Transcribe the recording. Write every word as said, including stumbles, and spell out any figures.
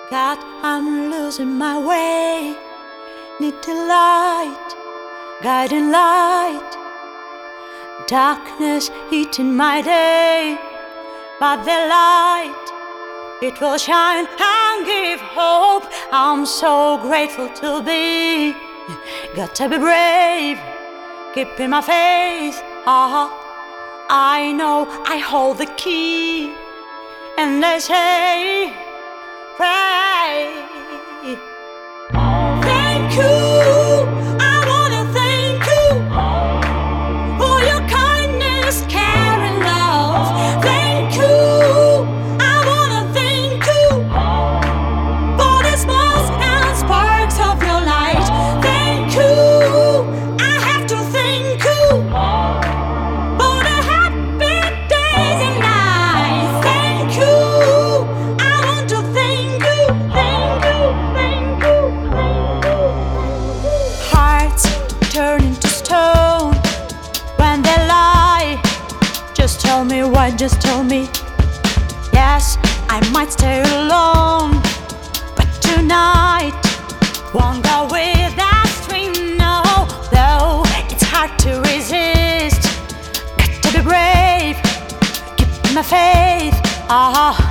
God, I'm losing my way. Need the light, guiding light. Darkness eating my day, but the light, it will shine and give hope. I'm so grateful to be. Got to be brave, keeping my faith. Ah, I know I hold the key, and they say, pray. Thank you, I wanna thank you for your kindness, care and love. Thank you, I wanna thank you for the sparks and sparks of your light. Thank you, I have to thank you for the happy days and nights. Thank you, I want to thank you, thank you, thank you, thank you. Hearts turn into stone when they lie. Just tell me why, just tell me. Yes, I might stay alone, but tonight won't go with that string, no. Though it's hard to resist, got to be brave, keep my faith. Ah.